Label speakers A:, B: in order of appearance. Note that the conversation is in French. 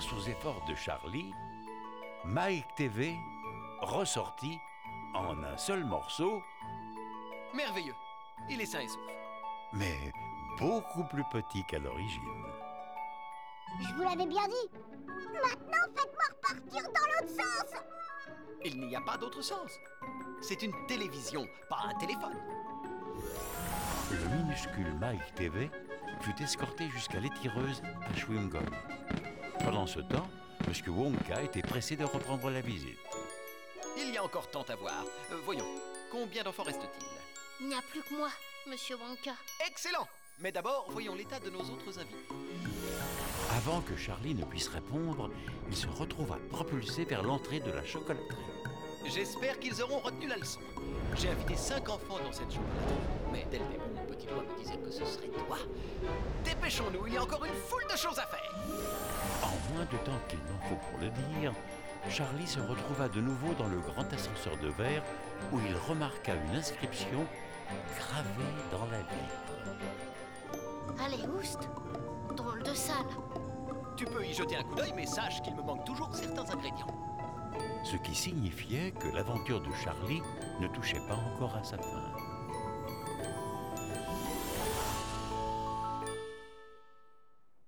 A: grâce aux efforts de Charlie, Mike TV ressortit en un seul morceau,
B: Merveilleux. Il est sain et sauf.
A: mais beaucoup plus petit qu'à l'origine.
C: Je vous l'avais bien dit. Maintenant, faites-moi repartir dans l'autre sens.
B: Il n'y a pas d'autre sens. C'est une télévision, pas un téléphone.
A: Le minuscule Mike TV fut escorté jusqu'à l'étireuse à Chewing Gum. Pendant ce temps, M. Wonka était pressé de reprendre la visite.
B: Il y a encore tant à voir. Voyons, combien d'enfants reste-t-il?
D: Il n'y a plus que moi, Monsieur Wonka.
B: Excellent. Mais d'abord, voyons l'état de nos autres invités.
A: Avant que Charlie ne puisse répondre, il se retrouva propulsé vers l'entrée de la chocolaterie.
B: J'espère qu'ils auront retenu la leçon. J'ai invité 5 enfants dans cette chocolaterie. Mais dès le début, mon petit doigt me disait que ce serait toi. Dépêchons-nous, il y a encore une foule de choses à faire.
A: En moins de temps qu'il n'en faut pour le dire, Charlie se retrouva de nouveau dans le grand ascenseur de verre où il remarqua une inscription gravée dans la vitre.
D: Allez, oust. Drôle de salle.
B: Tu peux y jeter un coup d'œil, mais sache qu'il me manque toujours certains ingrédients.
A: Ce qui signifiait que l'aventure de Charlie ne touchait pas encore à sa fin.